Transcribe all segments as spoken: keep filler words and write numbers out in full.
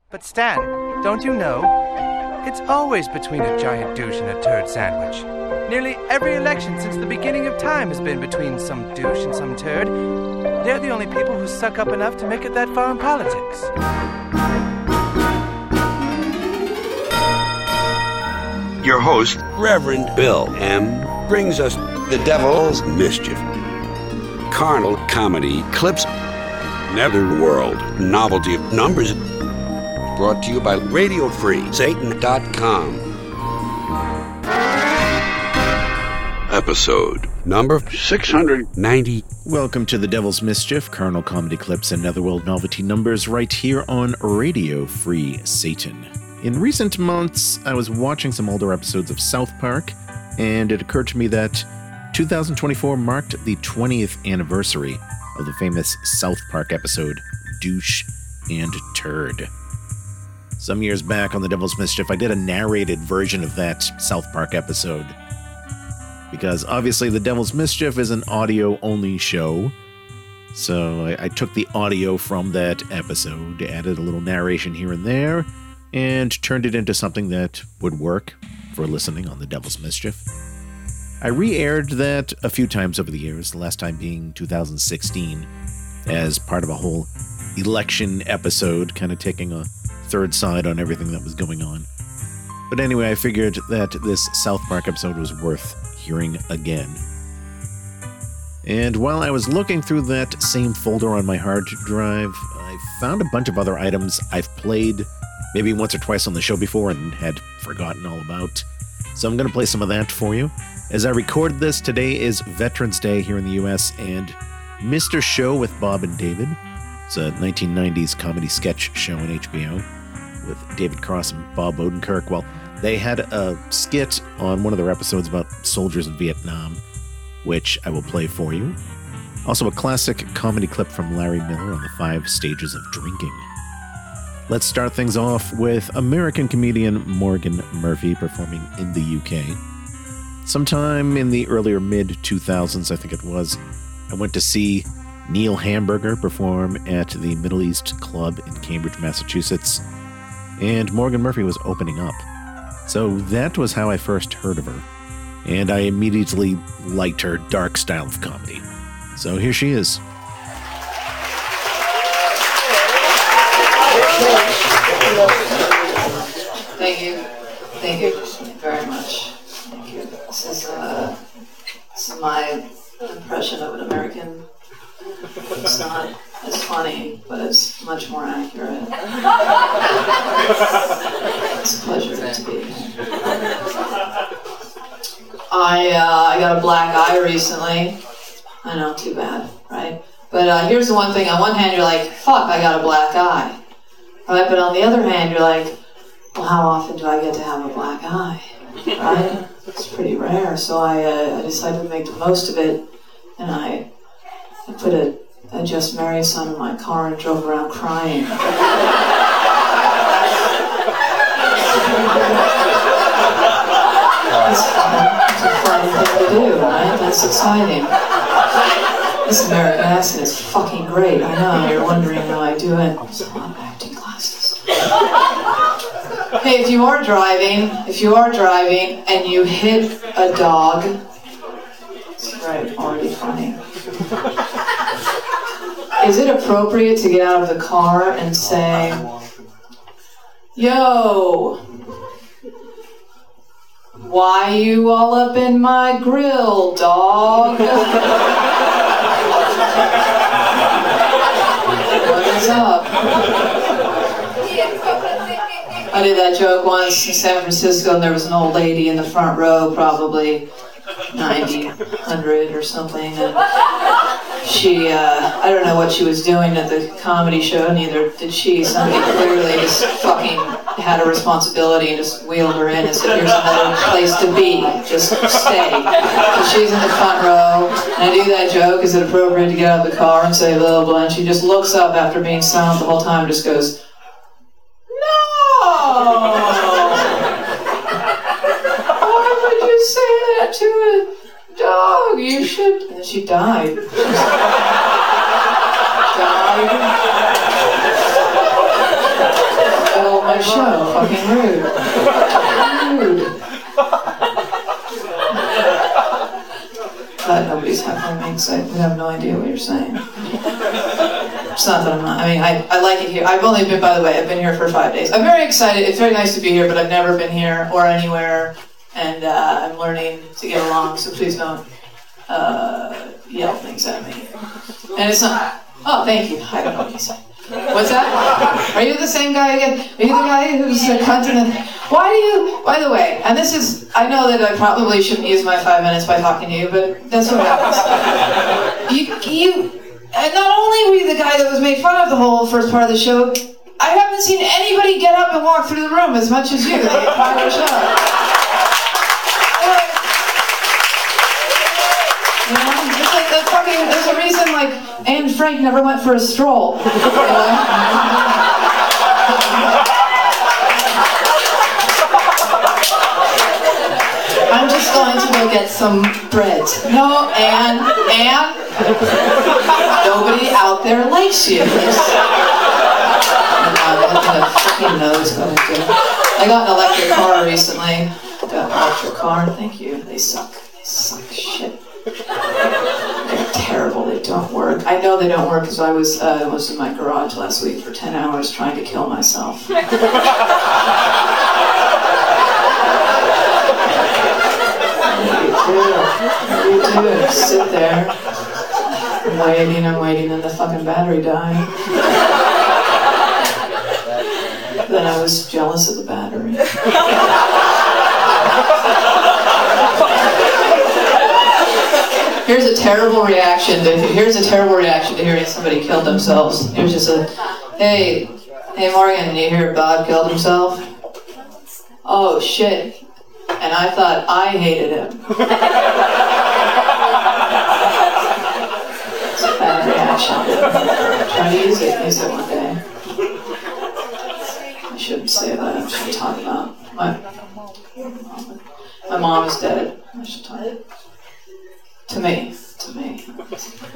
But Stan, don't you know? It's always between a giant douche and a turd sandwich. Nearly every election since the beginning of time has been between some douche and some turd. They're the only people who suck up enough to make it that far in politics. Your host, Reverend Bill M., brings us the devil's mischief. Carnal comedy clips, netherworld novelty of numbers. Brought to you by Radio Free Satan dot com. Episode number six hundred ninety. Welcome to the Devil's Mischief, Carnal Comedy Clips and Netherworld Novelty Numbers right here on Radio Free Satan. In recent months, I was watching some older episodes of South Park, and it occurred to me that two thousand twenty-four marked the twentieth anniversary of the famous South Park episode, Douche and Turd. Some years back on the Devil's Mischief, I did a narrated version of that South Park episode. Because obviously the Devil's Mischief is an audio-only show. So I, I took the audio from that episode, added a little narration here and there, and turned it into something that would work for listening on the Devil's Mischief. I re-aired that a few times over the years, the last time being two thousand sixteen, as part of a whole election episode, kind of taking a third side on everything that was going on. But anyway, I figured that this South Park episode was worth hearing again. And while I was looking through that same folder on my hard drive, I found a bunch of other items I've played maybe once or twice on the show before and had forgotten all about. So I'm going to play some of that for you. As I record this, today is Veterans Day here in the U S, and Mister Show with Bob and David. It's a nineteen nineties comedy sketch show on H B O with David Cross and Bob Odenkirk. Well, they had a skit on one of their episodes about soldiers in Vietnam, which I will play for you. Also a classic comedy clip from Larry Miller on the five stages of drinking. Let's start things off with American comedian Morgan Murphy performing in the U K. Sometime in the earlier mid two thousands, I think it was, I went to see Neil Hamburger perform at the Middle East Club in Cambridge, Massachusetts, and Morgan Murphy was opening up. So that was how I first heard of her, and I immediately liked her dark style of comedy. So here she is. Thank you. Thank you very much. Thank you. This is, uh, this is my impression of an American. It's not as funny, but it's much more accurate. It's a pleasure to be here. I, uh, I got a black eye recently. I know, too bad, right? But uh, here's the one thing. On one hand, you're like, fuck, I got a black eye. Right? But on the other hand, you're like, well, how often do I get to have a black eye? Right? It's pretty rare. So I, uh, I decided to make the most of it, and I, I put a, a Just Married sign in my car and drove around crying. It's fun. It's a fun thing to do, right? That's exciting. This American accent is fucking great. I know, you're wondering how I do it. So I'm acting classes. Hey, if you are driving, if you are driving and you hit a dog, that's right, already funny. Is it appropriate to get out of the car and say, yo, why you all up in my grill, dog? What is up? I did that joke once in San Francisco, and there was an old lady in the front row, probably ninety, one hundred or something, and she, uh, I don't know what she was doing at the comedy show, neither did she. Somebody clearly just fucking had a responsibility and just wheeled her in and said, here's another place to be, just stay. So she's in the front row, and I do that joke, is it appropriate to get out of the car and say blah, blah, and she just looks up after being silent the whole time and just goes, no! Why would you say that to a dog? You should... And then she died. died. that show. Fucking rude. Rude. But nobody's heckling me because I have no idea what you're saying. It's not that I'm not. I mean, I, I like it here. I've only been, by the way, I've been here for five days. I'm very excited. It's very nice to be here, but I've never been here or anywhere, and uh, I'm learning to get along, so please don't uh, yell things at me. And it's not... Oh, thank you. I don't know what you said. What's that? Are you the same guy again? Are you the guy who's a cunt and a... Why do you... By the way, and this is... I know that I probably shouldn't use my five minutes by talking to you, but that's what happens. You... you and not only were you the guy that was made fun of the whole first part of the show, I haven't seen anybody get up and walk through the room as much as you the entire show. You know, it's like the fucking, there's a reason, like, Anne Frank never went for a stroll. You know? I'm just going to go get some bread. No, Anne, Anne, nobody out there likes you. Oh, what kind of fucking nose going to do? I got an electric car recently. Got an electric car, thank you. They suck. They suck shit. They're terrible. They don't work. I know they don't work because I was uh, was in my garage last week for ten hours trying to kill myself. What do you do? You sit there, I'm waiting, I'm waiting, and the fucking battery died. Then I was jealous of the battery. Here's a terrible reaction to here's a terrible reaction to hearing somebody killed themselves. It was just a, hey, hey Morgan, you hear Bob killed himself? Oh shit. And I thought I hated him. It's a bad reaction. I'm trying to use it, use it one day. I shouldn't say that, I shouldn't talk about my my mom is dead. I should talk. To me, to me. It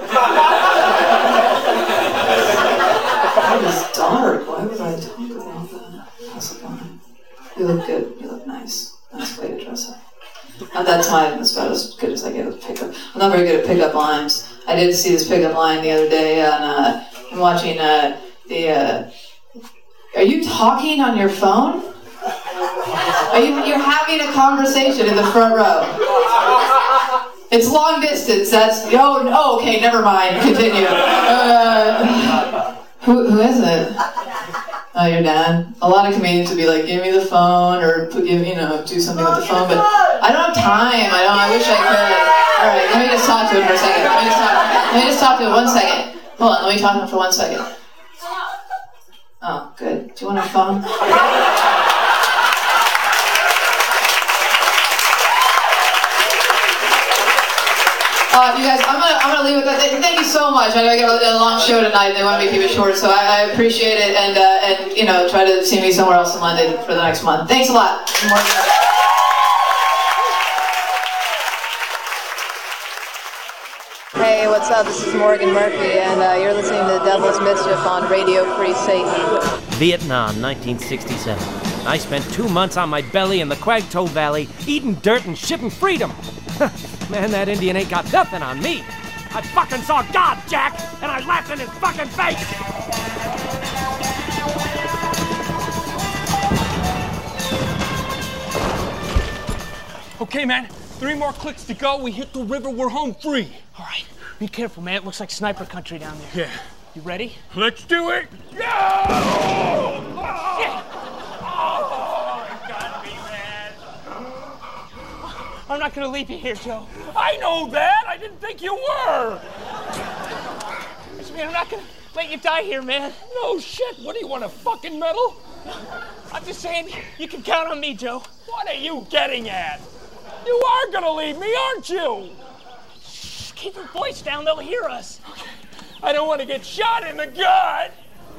was dark. Why would I talk about that? How's it going? You look good. You look nice. Nice way to dress up. At that time, it's about as good as I get with pickup. I'm not very good at pickup lines. I did see this pickup line the other day on. Uh, I'm watching uh, the. Uh, are you talking on your phone? Are you? You're having a conversation in the front row. It's long distance. That's oh no. Okay, never mind. Continue. Uh, who who is it? Oh, your dad. A lot of comedians would be like, "Give me the phone," or give you know, do something with the phone. But I don't have time. I don't. I wish I could. All right, let me just talk to him for a second. Let me just talk. Let me just talk to him one second. Hold on. Let me talk to him for one second. Oh, good. Do you want a phone? Uh, you guys, I'm gonna I'm gonna leave with that. Thank you so much. I know I got a, a long show tonight, and they want me to keep it short, so I, I appreciate it. And uh, and you know, try to see me somewhere else in London for the next month. Thanks a lot. Hey, what's up? This is Morgan Murphy, and uh, you're listening to The Devil's Mischief on Radio Free Satan. Vietnam, nineteen sixty-seven. I spent two months on my belly in the Quagtoe Valley, eating dirt and shipping freedom. Man, that Indian ain't got nothing on me. I fucking saw God, Jack, and I laughed in his fucking face. Okay, man, three more clicks to go. We hit the river, we're home free. All right, be careful, man. It looks like sniper country down there. Yeah. You ready? Let's do it. Yeah! Oh, shit! Oh, you got me, man. I'm not gonna leave you here, Joe. I know that. I didn't think you were. Man, I'm not gonna let you die here, man. No shit. What do you want, a fucking medal? I'm just saying, you can count on me, Joe. What are you getting at? You are gonna leave me, aren't you? Shh, keep your voice down. They'll hear us. Okay. I don't want to get shot in the gut.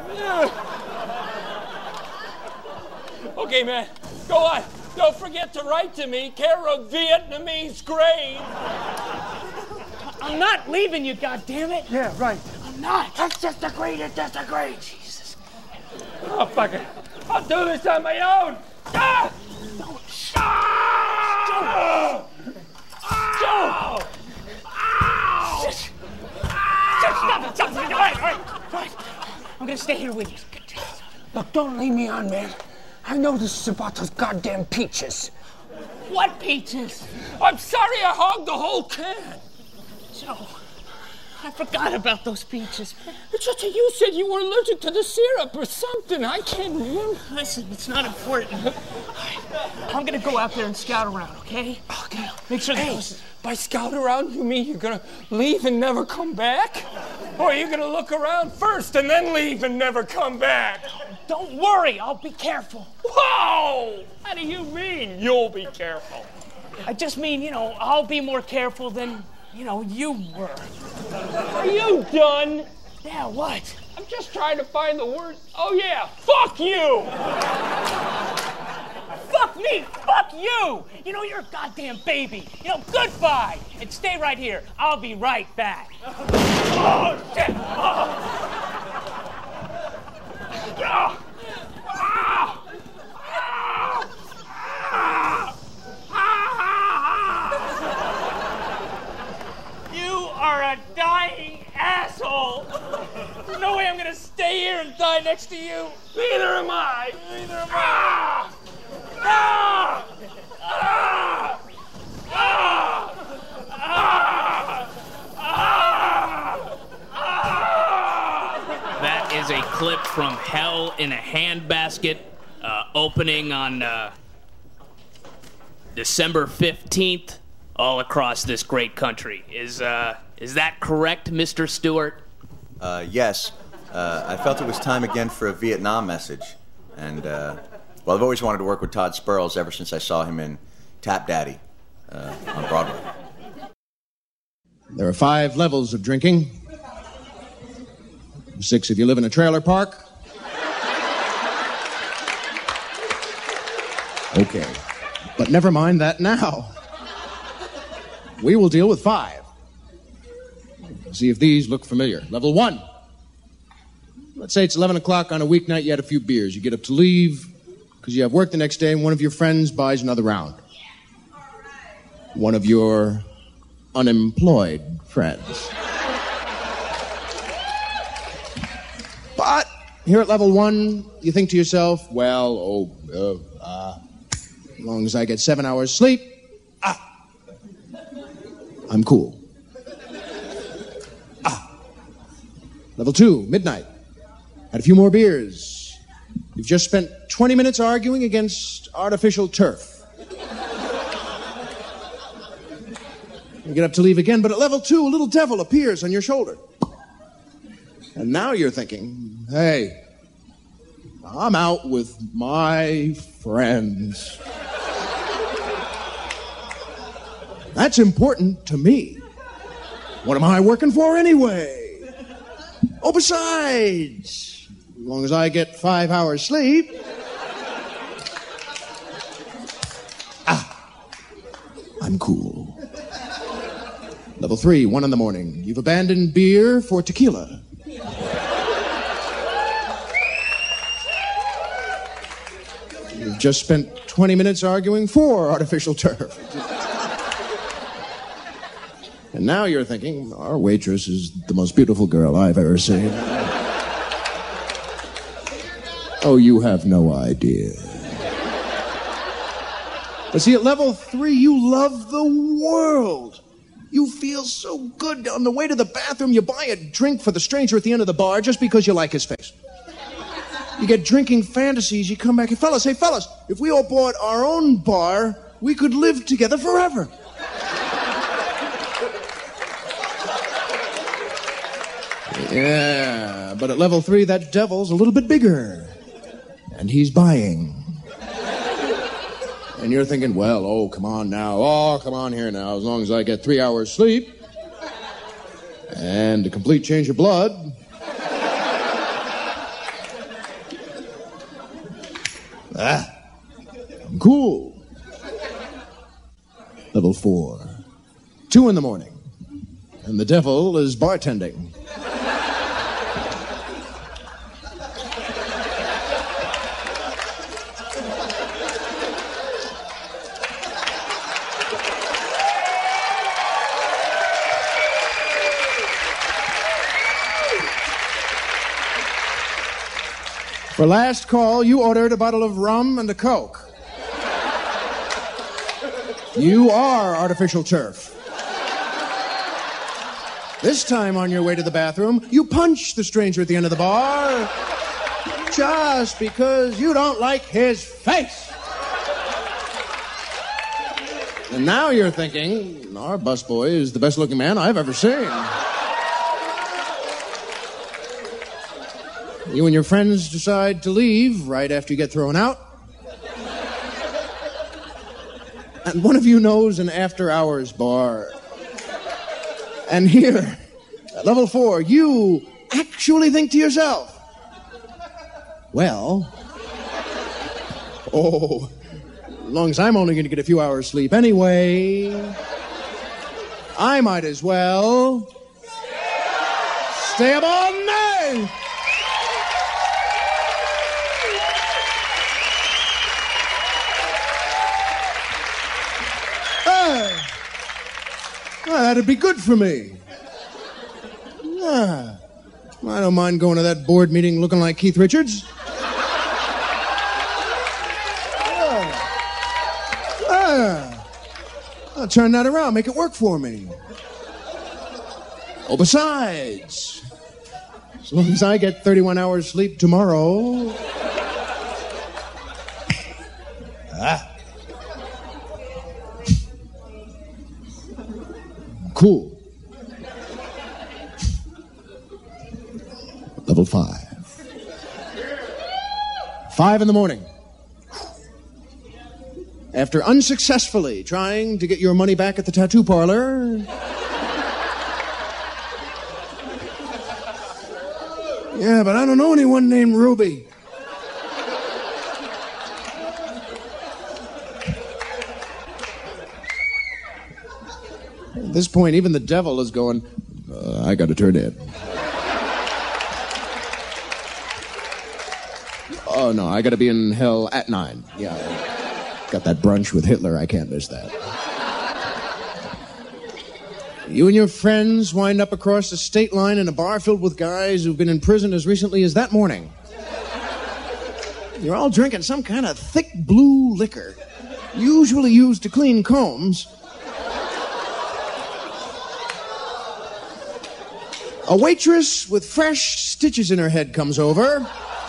Okay, man. Go on. Don't forget to write to me, care of Vietnamese grain. I'm not leaving you, goddammit. Yeah, right. I'm not. Let's just agree to disagree. Jesus. Oh, fuck it. I'll do this on my own. Ah! Don't. Ah! Joe! Ow! Just, just stop it, stop it. All right, all right, all right. I'm gonna stay here with you. Look, don't leave me on, man. I know this is about those goddamn peaches. What peaches? I'm sorry I hogged the whole can. Joe, I forgot about those peaches. It's just that you said you were allergic to the syrup or something. I can't remember. Listen, it's not important. I'm gonna go out there and scout around, okay? Okay. Make sure Hey, those... by scout around, you mean you're gonna leave and never come back? Or are you gonna look around first and then leave and never come back? Don't worry, I'll be careful. Whoa! How do you mean you'll be careful? I just mean, you know, I'll be more careful than, you know, you were. Are you done? Yeah, what? I'm just trying to find the word. Oh, yeah. Fuck you! Fuck me! Fuck you! You know, you're a goddamn baby. You know, goodbye! And stay right here. I'll be right back. Oh, shit! Oh. Ah. Ah. Ah. Ah. You are a dying asshole! There's no way I'm gonna stay here and die next to you. Neither am I. Neither am I. Ah. Ah. Ah. Ah. Ah. Ah. That is a clip from Hell in a Handbasket, uh, opening on uh, December fifteenth, all across this great country. Is uh, is that correct, Mister Stewart? Uh, yes. Uh, I felt it was time again for a Vietnam message. And, uh, well, I've always wanted to work with Todd Spurls ever since I saw him in Tap Daddy uh, on Broadway. There are five levels of drinking. Six if you live in a trailer park. Okay. But never mind that now. We will deal with five. See if these look familiar. Level one. Let's say it's eleven o'clock on a weeknight, you had a few beers. You get up to leave because you have work the next day, and one of your friends buys another round. One of your unemployed friends. But here at level one, you think to yourself, well, oh, uh, uh, as long as I get seven hours sleep, ah, I'm cool. Ah. Level two, midnight. Had a few more beers. You've just spent twenty minutes arguing against artificial turf. You get up to leave again, but at level two, a little devil appears on your shoulder. And now you're thinking, hey, I'm out with my friends. That's important to me. What am I working for anyway? Oh, besides, as long as I get five hours sleep. Ah, I'm cool. Level three, one in the morning. You've abandoned beer for tequila. You've just spent twenty minutes arguing for artificial turf. And now you're thinking, our waitress is the most beautiful girl I've ever seen. Oh, you have no idea. But see, at level three, you love the world. You feel so good. On the way to the bathroom, you buy a drink for the stranger at the end of the bar just because you like his face. You get drinking fantasies, you come back, hey, fellas, hey, fellas, if we all bought our own bar, we could live together forever. Yeah, but at level three, that devil's a little bit bigger. And he's buying. And you're thinking, well, oh, come on now. Oh, come on here now. As long as I get three hours sleep and a complete change of blood. Ah, I'm cool. Level four. Two in the morning. And the devil is bartending. For last call, you ordered a bottle of rum and a Coke. You are artificial turf. This time on your way to the bathroom, you punch the stranger at the end of the bar just because you don't like his face. And now you're thinking, our busboy is the best-looking man I've ever seen. You and your friends decide to leave right after you get thrown out. And one of you knows an after-hours bar. And here, at level four, you actually think to yourself, well, oh, as long as I'm only going to get a few hours sleep anyway, I might as well stay up all night. Well, that'd be good for me. Yeah. I don't mind going to that board meeting looking like Keith Richards. Yeah. Yeah. I'll turn that around, make it work for me. Oh, besides, as long as I get thirty-one hours sleep tomorrow... ah. Cool. Level five. Five in the morning. After unsuccessfully trying to get your money back at the tattoo parlor, yeah, but I don't know anyone named Ruby. At this point, even the devil is going, uh, I gotta turn in. Oh, no, I gotta be in hell at nine. Yeah, I got that brunch with Hitler. I can't miss that. You and your friends wind up across the state line in a bar filled with guys who've been in prison as recently as that morning. You're all drinking some kind of thick blue liquor, usually used to clean combs. A waitress with fresh stitches in her head comes over.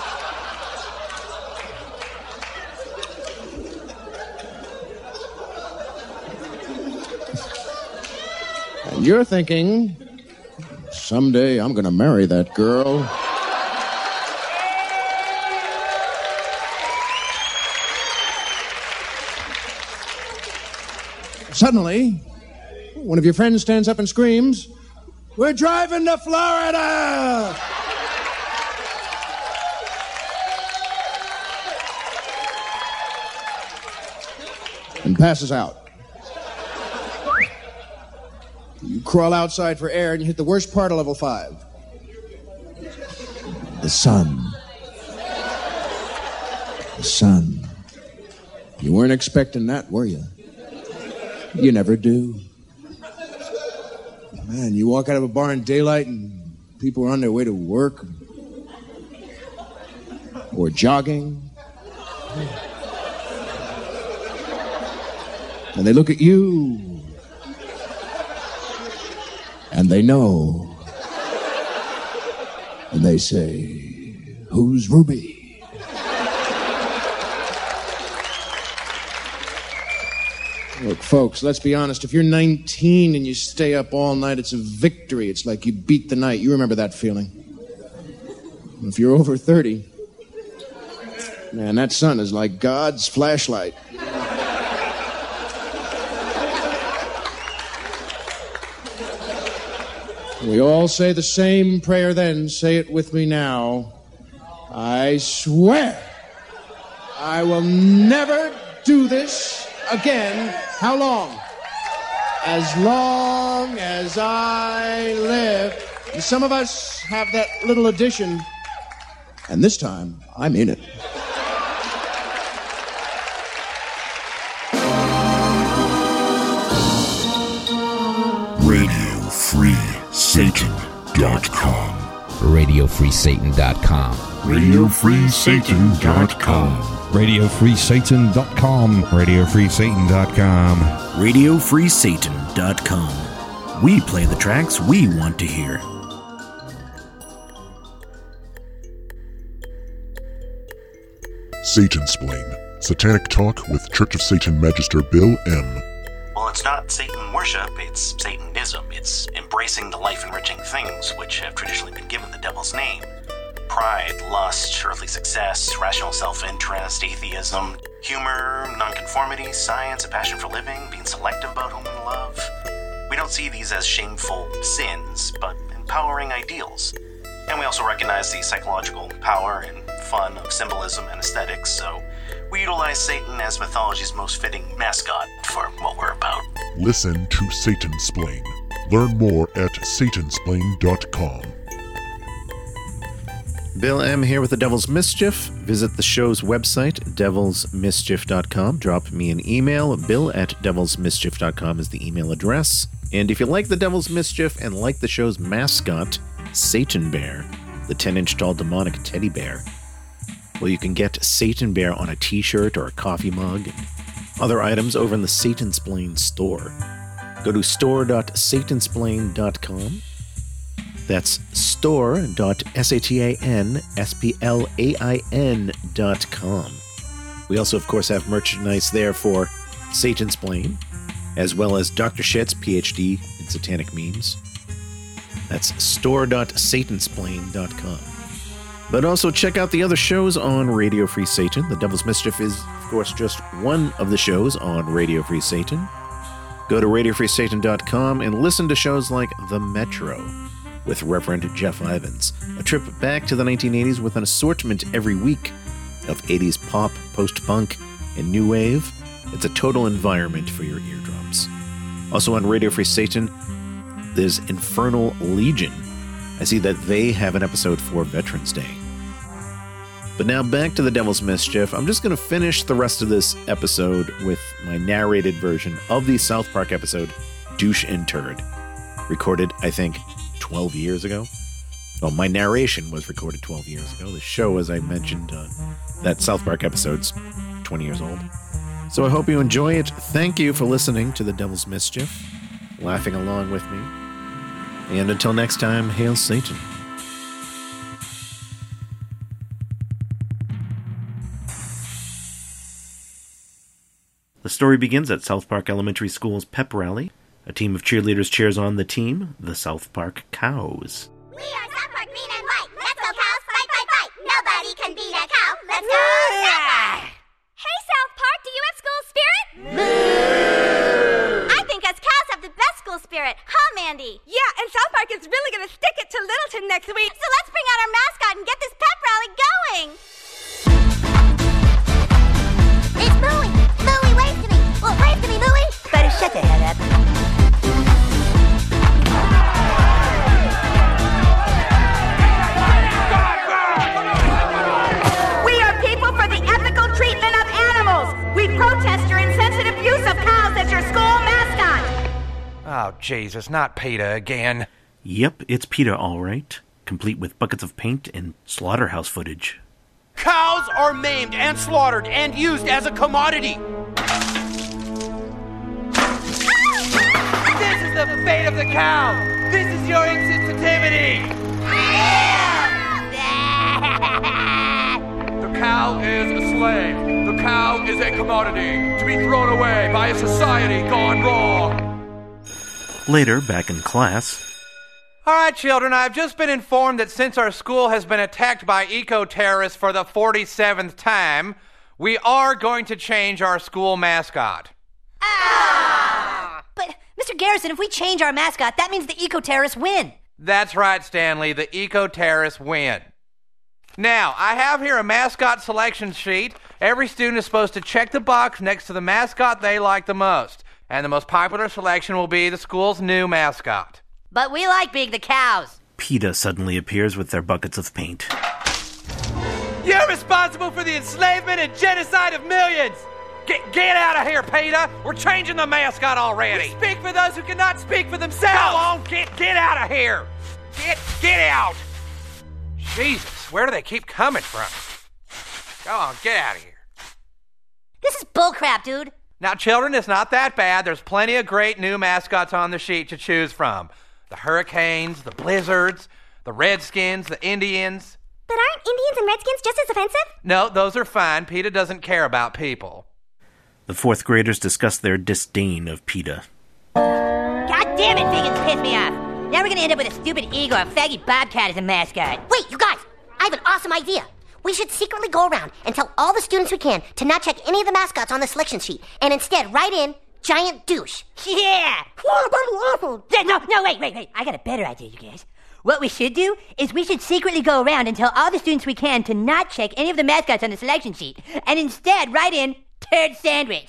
And you're thinking, someday I'm going to marry that girl. Suddenly, one of your friends stands up and screams, "We're driving to Florida!" And passes out. You crawl outside for air and you hit the worst part of level five. The sun. The sun. You weren't expecting that, were you? You never do. Man, you walk out of a bar in daylight and people are on their way to work or jogging. And they look at you and they know. And they say, "Who's Ruby?" Look, folks, let's be honest. If you're nineteen and you stay up all night, it's a victory. It's like you beat the night. You remember that feeling. If you're over thirty, man, that sun is like God's flashlight. We all say the same prayer then. Say it with me now. I swear I will never do this again. How long? As long as I live. And some of us have that little addition, and this time I'm in it. radio free satan dot com radio free satan dot com. radio free satan dot com. radio free satan dot com. radio free satan dot com. radio free satan dot com. We play the tracks we want to hear. Satansplain. Satanic talk with Church of Satan Magister Bill M. Well, it's not Satan worship, it's Satanism. It's embracing the life-enriching things which have traditionally been given the devil's name. Pride, lust, earthly success, rational self-interest, atheism, humor, nonconformity, science, a passion for living, being selective about whom we love. We don't see these as shameful sins, but empowering ideals. And we also recognize the psychological power and fun of symbolism and aesthetics, so we utilize Satan as mythology's most fitting mascot for what we're about. Listen to Satansplain. Learn more at satansplain dot com. Bill M. here with the Devil's Mischief. Visit the show's website, devils mischief dot com. Drop me an email. Bill at devils mischief dot com is the email address. And if you like the Devil's Mischief and like the show's mascot, Satan Bear, the ten-inch tall demonic teddy bear, well, you can get Satan Bear on a t-shirt or a coffee mug and other items over in the Satansplain store. Go to store dot satansplain dot com. That's store dot satansplain dot com. We also, of course, have merchandise there for Satansplain, as well as Doctor Shit's P H D in satanic memes. That's store dot satansplain dot com. But also check out the other shows on Radio Free Satan. The Devil's Mischief is, of course, just one of the shows on Radio Free Satan. Go to radio free satan dot com and listen to shows like The Metro with Reverend Jeff Ivins, a trip back to the nineteen eighties with an assortment every week of eighties pop, post-punk, and new wave. It's a total environment for your eardrums. Also on Radio Free Satan, there's Infernal Legion. I see that they have an episode for Veterans Day. But now back to the Devil's Mischief. I'm just going to finish the rest of this episode with my narrated version of the South Park episode, Douche and Turd, recorded, I think, twelve years ago. Well, my narration was recorded twelve years ago. The show, as I mentioned, uh, that South Park episode's twenty years old. So I hope you enjoy it. Thank you for listening to the Devil's Mischief, laughing along with me. And until next time, hail Satan. The story begins at South Park Elementary School's pep rally. A team of cheerleaders cheers on the team, the South Park Cows. We are South Park Green and White. Let's go, cows. Fight, fight, fight. Nobody can beat a cow. Let's go, South Park. Hey, South Park, do you have school spirit? Moo! I think us cows have the best school spirit. Huh, Mandy? Yeah, and South Park is really going to stick it to Littleton next week. So let's bring out our mascot and get this pep rally going. It's Mooey. Mooey, wave to me. Well, wave to me, Mooey. Better shut the hell up. We are people for the ethical treatment of animals. We protest your insensitive use of cows as your school mascot. Oh, Jesus, not PETA again. Yep, it's PETA, all right. Complete with buckets of paint and slaughterhouse footage. Cows are maimed and slaughtered and used as a commodity. This is the fate of the cow. This is your insensitivity. The cow is a slave. The cow is a commodity to be thrown away by a society gone wrong. Later, back in class. All right, children, I've just been informed that since our school has been attacked by eco-terrorists for the forty-seventh time, we are going to change our school mascot. Ah! But, Mister Garrison, if we change our mascot, that means the eco-terrorists win. That's right, Stanley. The eco-terrorists win. Now, I have here a mascot selection sheet. Every student is supposed to check the box next to the mascot they like the most. And the most popular selection will be the school's new mascot. But we like being the cows. PETA suddenly appears with their buckets of paint. You're responsible for the enslavement and genocide of millions! Get, get out of here, PETA! We're changing the mascot already! We speak for those who cannot speak for themselves! Go on, get, get out of here! Get, get out! Jesus, where do they keep coming from? Go on, get out of here. This is bullcrap, dude. Now, children, it's not that bad. There's plenty of great new mascots on the sheet to choose from. The Hurricanes, the Blizzards, the Redskins, the Indians. But aren't Indians and Redskins just as offensive? No, those are fine. PETA doesn't care about people. The fourth graders discuss their disdain of PETA. God damn it, vegans piss me off. Now we're gonna end up with a stupid eagle or faggy bobcat as a mascot. Wait, you guys, I have an awesome idea. We should secretly go around and tell all the students we can to not check any of the mascots on the selection sheet and instead write in giant douche. Yeah! No, no, wait, wait, wait. I got a better idea, you guys. What we should do is we should secretly go around and tell all the students we can to not check any of the mascots on the selection sheet and instead write in turd sandwich.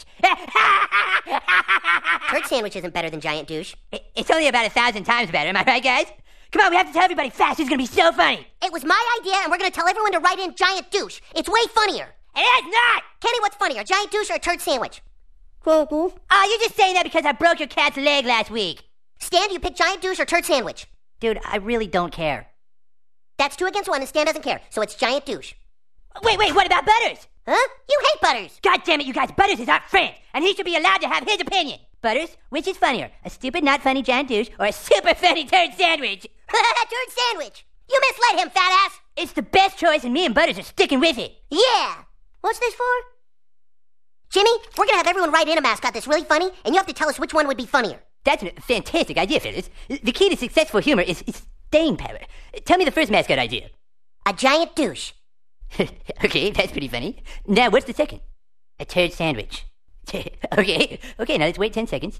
Turd sandwich isn't better than giant douche. It's only about a thousand times better, am I right, guys? Come on, we have to tell everybody fast. It's gonna be so funny. It was my idea, and we're gonna tell everyone to write in giant douche. It's way funnier. It is not! Kenny, what's funnier, giant douche or a turd sandwich? Oh, you're just saying that because I broke your cat's leg last week. Stan, do you pick giant douche or turd sandwich? Dude, I really don't care. That's two against one, and Stan doesn't care, so it's giant douche. Wait, wait, what about Butters? Huh? You hate Butters. God damn it, you guys, Butters is our friend, and he should be allowed to have his opinion. Butters, which is funnier, a stupid, not funny giant douche or a super funny turd sandwich? Turd sandwich. You misled him, fat ass. It's the best choice, and me and Butters are sticking with it. Yeah. What's this for? Jimmy, we're gonna have everyone write in a mascot that's really funny, and you have to tell us which one would be funnier. That's a fantastic idea, Phyllis. The key to successful humor is, is staying power. Tell me the first mascot idea. A giant douche. Okay, that's pretty funny. Now, what's the second? A turd sandwich. okay, okay, now let's wait ten seconds.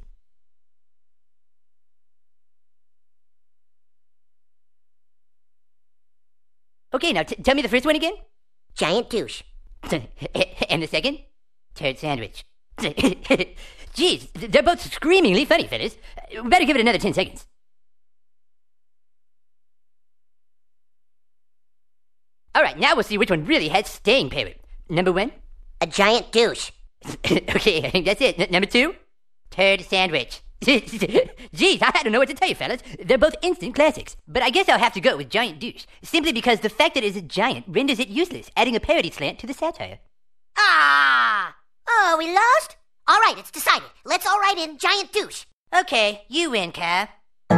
Okay, now t- tell me the first one again. Giant douche. And the second? Turd sandwich. Jeez, they're both screamingly funny, Phyllis. We better give it another ten seconds. All right, now we'll see which one really has staying power. Number one? A giant douche. Okay, I think that's it. N- number two? Turd sandwich. Jeez, I don't know what to tell you, fellas. They're both instant classics. But I guess I'll have to go with giant douche, simply because the fact that it is a giant renders it useless, adding a parody slant to the satire. Ah! Oh, we lost? All right, it's decided. Let's all write in giant douche. Okay, you win, Kai.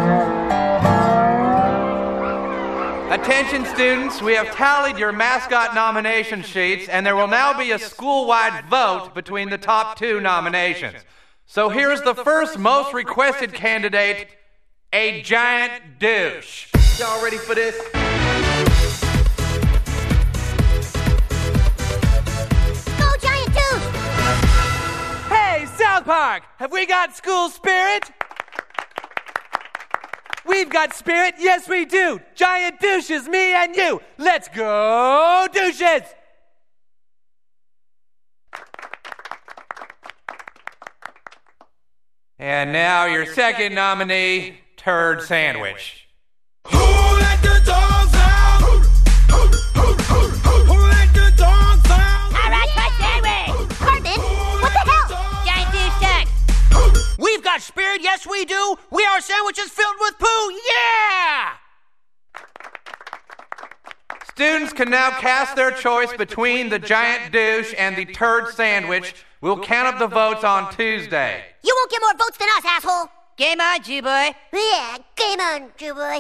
Attention, students. We have tallied your mascot nomination sheets, and there will now be a school-wide vote between the top two nominations. So here's the first most requested candidate, a giant douche. Y'all ready for this? Go, giant douche! Hey, South Park, have we got school spirit? We've got spirit, yes we do. Giant douches, me and you. Let's go, douches! And now your second nominee, Turd Sandwich. Who let the dogs out? Who, who, who, who, who let the dogs out? All right, Turd Sandwich! Cartman, what the hell? Giant douche sucks. We've got spirit, yes we do. We are sandwiches filled with poo, yeah! Students can now cast their choice between the giant douche and the turd sandwich. We'll count up the votes on Tuesday. You won't get more votes than us, asshole. Game on, Jew-boy. Yeah, game on, Jew-boy.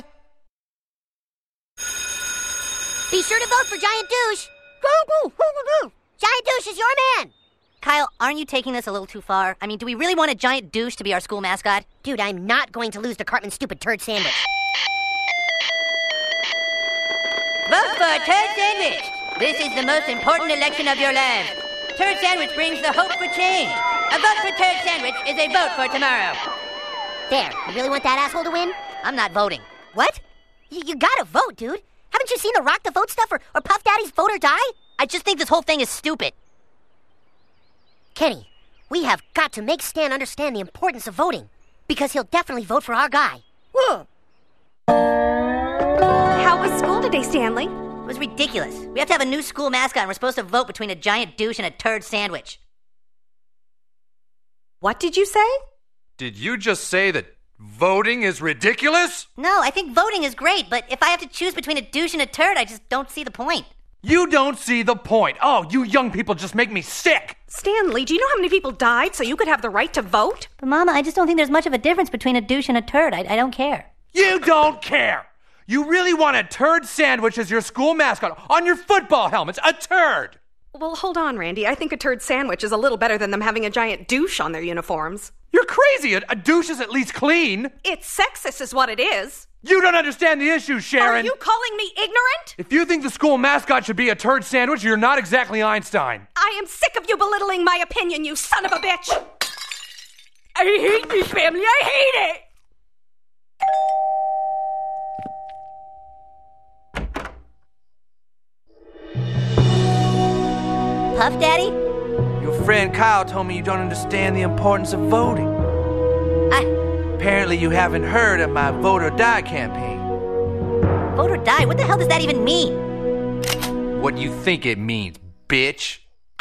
Be sure to vote for Giant Douche. Giant Douche is your man. Kyle, aren't you taking this a little too far? I mean, do we really want a giant douche to be our school mascot? Dude, I'm not going to lose to Cartman's stupid turd sandwich. Vote for Turd Sandwich. This is the most important election of your lives. Turd Sandwich brings the hope for change. A vote for Turd Sandwich is a vote for tomorrow. There, you really want that asshole to win? I'm not voting. What? Y- you gotta vote, dude. Haven't you seen the Rock the Vote stuff or, or Puff Daddy's Vote or Die? I just think this whole thing is stupid. Kenny, we have got to make Stan understand the importance of voting, because he'll definitely vote for our guy. Whoa. How was school today, Stanley? It was ridiculous. We have to have a new school mascot and we're supposed to vote between a giant douche and a turd sandwich. What did you say? Did you just say that Voting is ridiculous? No, I think voting is great, but if I have to choose between a douche and a turd, I just don't see the point. You don't see the point. Oh, you young people just make me sick. Stanley, do you know how many people died so you could have the right to vote? But Mama, I just don't think there's much of a difference between a douche and a turd. I, I don't care. You don't care. You really want a turd sandwich as your school mascot on your football helmets. A turd. Well, hold on, Randy. I think a turd sandwich is a little better than them having a giant douche on their uniforms. You're crazy. A, a douche is at least clean. It's sexist is what it is. You don't understand the issue, Sharon. Are you calling me ignorant? If you think the school mascot should be a turd sandwich, you're not exactly Einstein. I am sick of you belittling my opinion, you son of a bitch. I hate this family. I hate it. Puff Daddy? Your friend Kyle told me you don't understand the importance of voting. I... Apparently you haven't heard of my Vote or Die campaign. Vote or die? What the hell does that even mean? What do you think it means, bitch?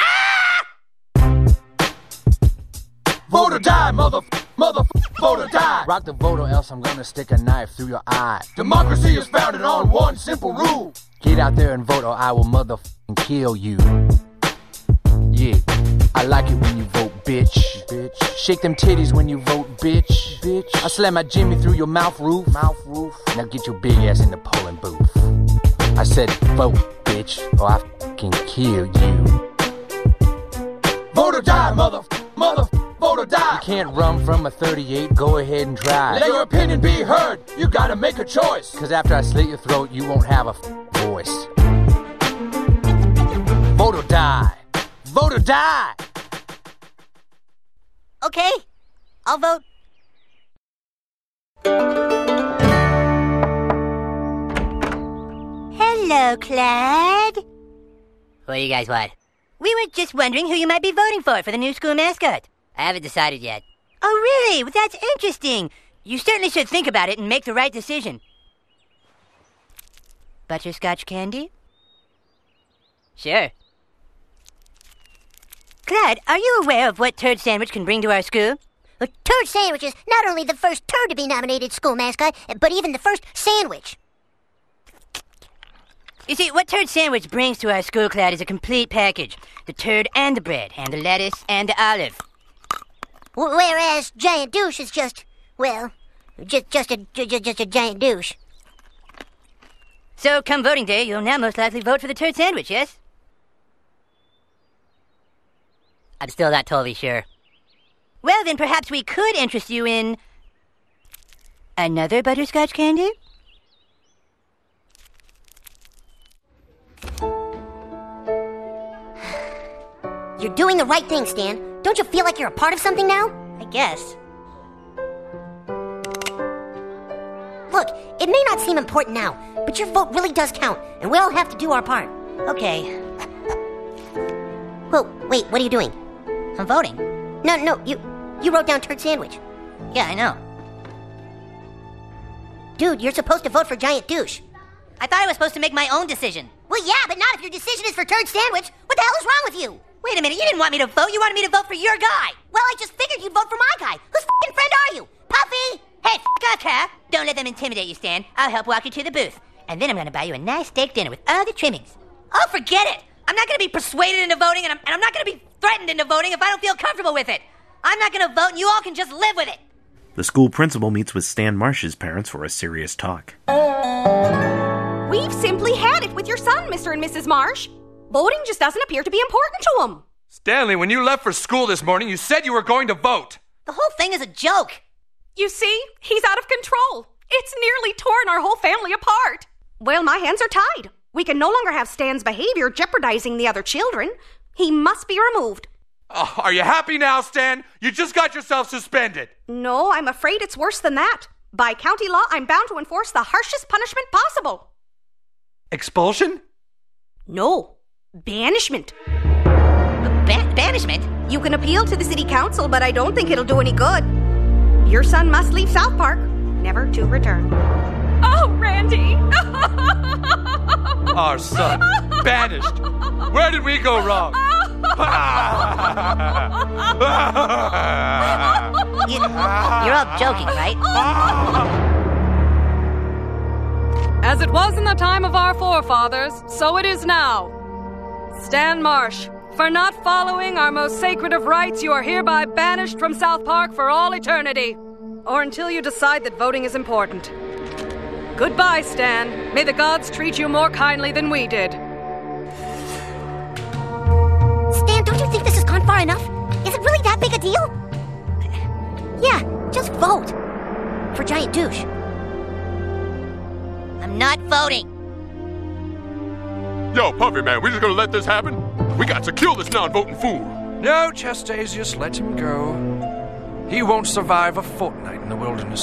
Vote or die, mother, mother, vote or die. Rock the vote or else I'm gonna stick a knife through your eye. Democracy is founded on one simple rule. Get out there and vote or I will motherfucking kill you. Yeah, I like it when you vote, bitch. Bitch. Shake them titties when you vote, bitch. Bitch. I slam my Jimmy through your mouth roof. Mouth roof. Now get your big ass in the polling booth. I said vote, bitch, or I fucking kill you. Vote or die, mother, mother, vote or die. You can't run from a thirty-eight, go ahead and try. Let your opinion be heard, you gotta make a choice. Cause after I slit your throat, you won't have a voice. Vote or die. Vote or die! Okay, I'll vote. Hello, Clyde. What do you guys want? We were just wondering who you might be voting for for the new school mascot. I haven't decided yet. Oh, really? Well, that's interesting. You certainly should think about it and make the right decision. Butterscotch candy? Sure. Clyde, are you aware of what turd sandwich can bring to our school? Well, turd sandwich is not only the first turd to be nominated school mascot, but even the first sandwich. You see, what turd sandwich brings to our school, Clyde, is a complete package. The turd and the bread, and the lettuce and the olive. Whereas giant douche is just, well, just just a just, just a giant douche. So, come voting day, you'll now most likely vote for the turd sandwich, yes? I'm still not totally sure. Well, then perhaps we could interest you in another butterscotch candy? You're doing the right thing, Stan. Don't you feel like you're a part of something now? I guess. Look, it may not seem important now, but your vote really does count, and we all have to do our part. Okay. Whoa, wait, what are you doing? I'm voting. No, no, you you wrote down turd sandwich. Yeah, I know. Dude, you're supposed to vote for giant douche. I thought I was supposed to make my own decision. Well, yeah, but not if your decision is for turd sandwich. What the hell is wrong with you? Wait a minute, you didn't want me to vote. You wanted me to vote for your guy. Well, I just figured you'd vote for my guy. Whose f***ing friend are you? Puffy? Hey, f*** off, Cap. Don't let them intimidate you, Stan. I'll help walk you to the booth. And then I'm going to buy you a nice steak dinner with all the trimmings. Oh, forget it. I'm not going to be persuaded into voting, and I'm, and I'm not going to be threatened into voting if I don't feel comfortable with it. I'm not going to vote, and you all can just live with it. The school principal meets with Stan Marsh's parents for a serious talk. We've simply had it with your son, Mister and Missus Marsh. Voting just doesn't appear to be important to him. Stanley, when you left for school this morning, you said you were going to vote. The whole thing is a joke. You see, he's out of control. It's nearly torn our whole family apart. Well, my hands are tied. We can no longer have Stan's behavior jeopardizing the other children. He must be removed. Oh, are you happy now, Stan? You just got yourself suspended. No, I'm afraid it's worse than that. By county law, I'm bound to enforce the harshest punishment possible. Expulsion? No, banishment. Ba- banishment? You can appeal to the city council, but I don't think it'll do any good. Your son must leave South Park, never to return. Oh, Randy! Our son, banished. Where did we go wrong? You, you're all joking, right? As it was in the time of our forefathers, so it is now. Stan Marsh, for not following our most sacred of rights, you are hereby banished from South Park for all eternity. Or until you decide that voting is important. Goodbye, Stan. May the gods treat you more kindly than we did. Stan, don't you think this has gone far enough? Is it really that big a deal? Yeah, just vote. For Giant Douche. I'm not voting. Yo, Puffy Man, we just gonna let this happen? We got to kill this non-voting fool. No, Chastasius, let him go. He won't survive a fortnight in the wilderness.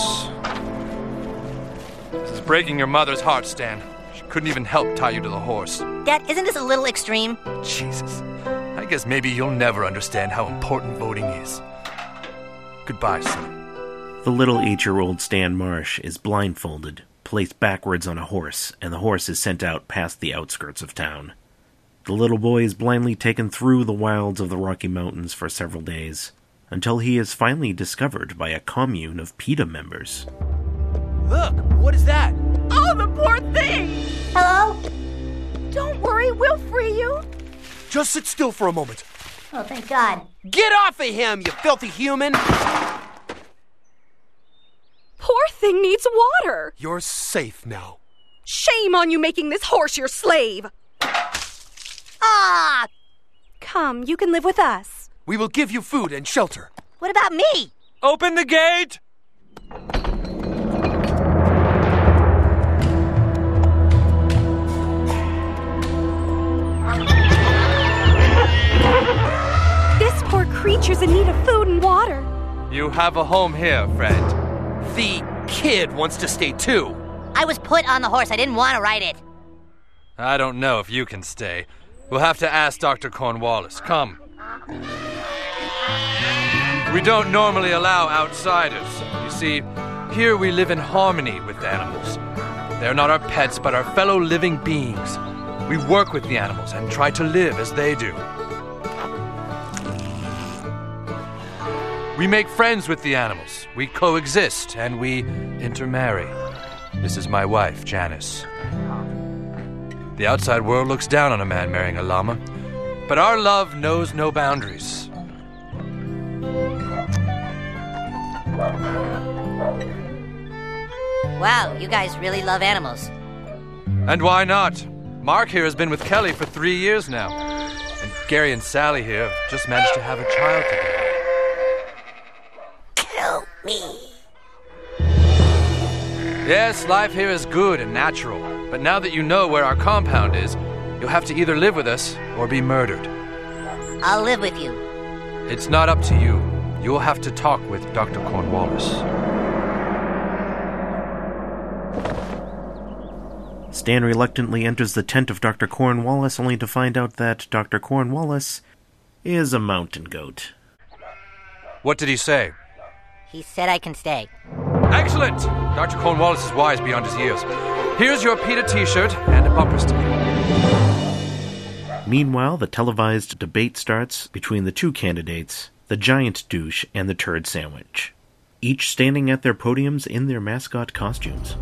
This is breaking your mother's heart, Stan. She couldn't even help tie you to the horse. Dad, isn't this a little extreme? Jesus. I guess maybe you'll never understand how important voting is. Goodbye, son. The little eight-year-old Stan Marsh is blindfolded, placed backwards on a horse, and the horse is sent out past the outskirts of town. The little boy is blindly taken through the wilds of the Rocky Mountains for several days, until he is finally discovered by a commune of PETA members. Look, what is that? Oh, the poor thing! Hello? Don't worry, we'll free you. Just sit still for a moment. Oh, thank God. Get off of him, you filthy human! Poor thing needs water. You're safe now. Shame on you making this horse your slave. Ah! Come, you can live with us. We will give you food and shelter. What about me? Open the gate! This poor creature's in need of food and water. You have a home here, friend. The kid wants to stay too. I was put on the horse. I didn't want to ride it. I don't know if you can stay. We'll have to ask Doctor Cornwallis. Come. We don't normally allow outsiders. You see, here we live in harmony with the animals. They're not our pets, but our fellow living beings. We work with the animals and try to live as they do. We make friends with the animals. We coexist and we intermarry. This is my wife, Janice. The outside world looks down on a man marrying a llama, but our love knows no boundaries. Wow, you guys really love animals. And why not? Mark here has been with Kelly for three years now, and Gary and Sally here have just managed to have a child together. Kill me. Yes, life here is good and natural, but now that you know where our compound is, you'll have to either live with us or be murdered. I'll live with you. It's not up to you. You'll have to talk with Doctor Cornwallis. Stan reluctantly enters the tent of Doctor Cornwallis, only to find out that Doctor Cornwallis is a mountain goat. What did he say? He said I can stay. Excellent! Doctor Cornwallis is wise beyond his years. Here's your PETA t-shirt and a bumper sticker. Meanwhile, the televised debate starts between the two candidates, the Giant Douche and the Turd Sandwich, each standing at their podiums in their mascot costumes.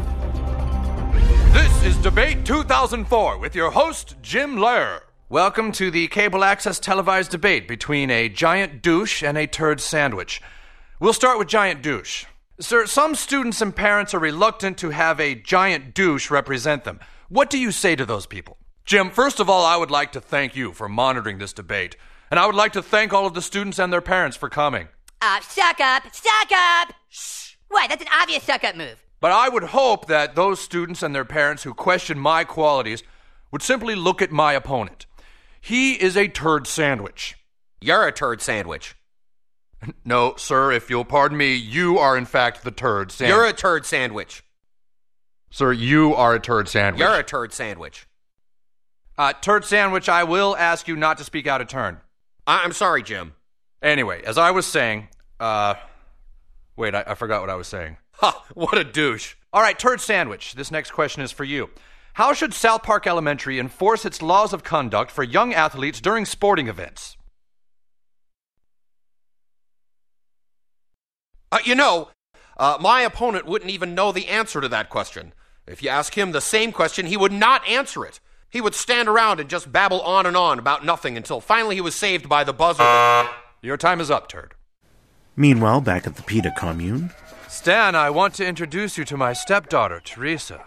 This is Debate two thousand four with your host, Jim Lair. Welcome to the cable access televised debate between a Giant Douche and a Turd Sandwich. We'll start with Giant Douche. Sir, some students and parents are reluctant to have a Giant Douche represent them. What do you say to those people? Jim, first of all, I would like to thank you for monitoring this debate. And I would like to thank all of the students and their parents for coming. Uh, suck up! Suck up! Shh! What? That's an obvious suck-up move. But I would hope that those students and their parents who question my qualities would simply look at my opponent. He is a turd sandwich. You're a turd sandwich. No, sir, if you'll pardon me, you are in fact the turd sandwich. You're a turd sandwich. Sir, you are a turd sandwich. You're a turd sandwich. Uh, turd sandwich, I will ask you not to speak out of turn. I- I'm sorry, Jim. Anyway, as I was saying, uh... Wait, I, I forgot what I was saying. Ha! What a douche. All right, Turd Sandwich, this next question is for you. How should South Park Elementary enforce its laws of conduct for young athletes during sporting events? Uh, you know, uh, my opponent wouldn't even know the answer to that question. If you ask him the same question, he would not answer it. He would stand around and just babble on and on about nothing until finally he was saved by the buzzer. Your time is up, Turd. Meanwhile, back at the PETA commune. Stan, I want to introduce you to my stepdaughter, Teresa.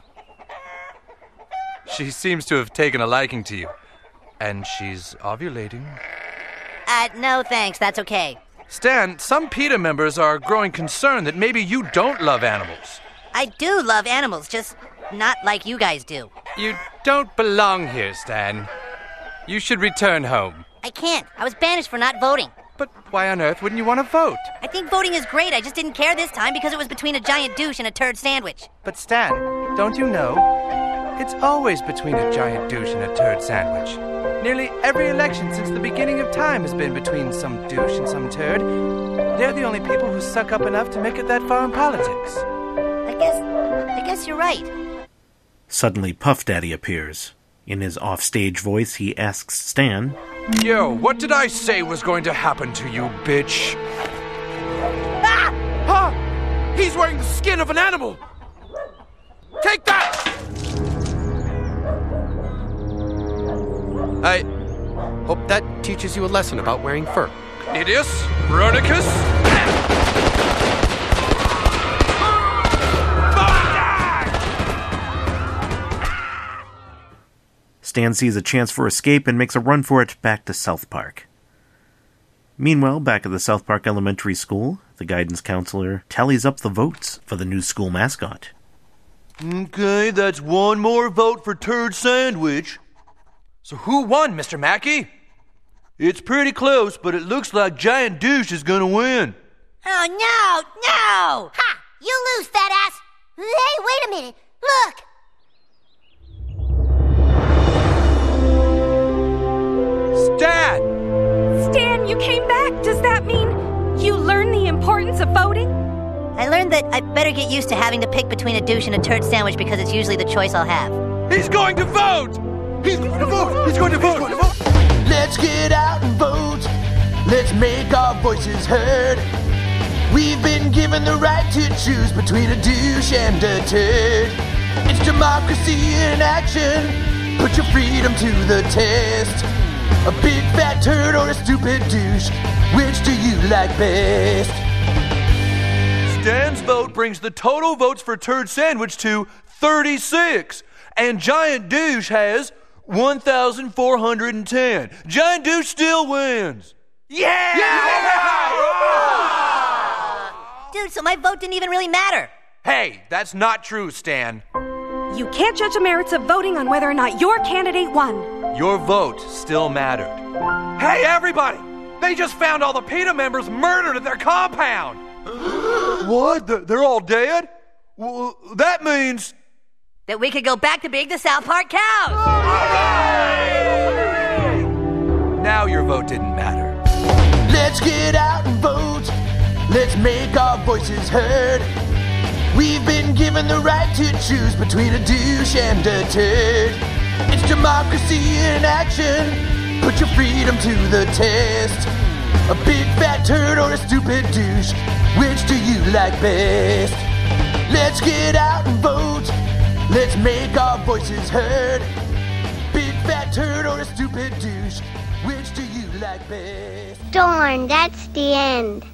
She seems to have taken a liking to you. And she's ovulating. Uh, no thanks, that's okay. Stan, some PETA members are growing concerned that maybe you don't love animals. I do love animals, just not like you guys do. You don't belong here, Stan. You should return home. I can't. I was banished for not voting. But why on earth wouldn't you want to vote? I think voting is great. I just didn't care this time because it was between a giant douche and a turd sandwich. But Stan, don't you know? It's always between a giant douche and a turd sandwich. Nearly every election since the beginning of time has been between some douche and some turd. They're the only people who suck up enough to make it that far in politics. I guess... I guess you're right. Suddenly, Puff Daddy appears. In his offstage voice, he asks Stan, Yo, what did I say was going to happen to you, bitch? Ah! Huh? He's wearing the skin of an animal! Take that! I hope that teaches you a lesson about wearing fur. Idius, Bronicus. Stan sees a chance for escape and makes a run for it back to South Park. Meanwhile, back at the South Park Elementary School, the guidance counselor tallies up the votes for the new school mascot. Okay, that's one more vote for Turd Sandwich. So who won, Mister Mackey? It's pretty close, but it looks like Giant Douche is gonna win. Oh, no, no! Ha! You lose, fat ass! Hey, wait a minute! Look! Stan! Stan, you came back. Does that mean you learned the importance of voting? I learned that I better get used to having to pick between a douche and a turd sandwich because it's usually the choice I'll have. He's going to vote! He's going to vote! He's going to vote! He's going to vote! Let's get out and vote. Let's make our voices heard. We've been given the right to choose between a douche and a turd. It's democracy in action. Put your freedom to the test. A big fat turd or a stupid douche. Which do you like best? Stan's vote brings the total votes for Turd Sandwich to thirty-six. And Giant Douche has one thousand four hundred ten. Giant Douche still wins. Yeah! yeah! Dude, so my vote didn't even really matter. Hey, that's not true, Stan. You can't judge the merits of voting on whether or not your candidate won. Your vote still mattered. Hey, everybody! They just found all the PETA members murdered at their compound! What? They're all dead? Well, that means... that we could go back to being the South Park cows! Now your vote didn't matter. Let's get out and vote. Let's make our voices heard. We've been given the right to choose between a douche and a turd. It's democracy in action. Put your freedom to the test. A big fat turd or a stupid douche. Which do you like best? Let's get out and vote. Let's make our voices heard. Big fat turd or a stupid douche. Which do you like best? Darn, that's the end.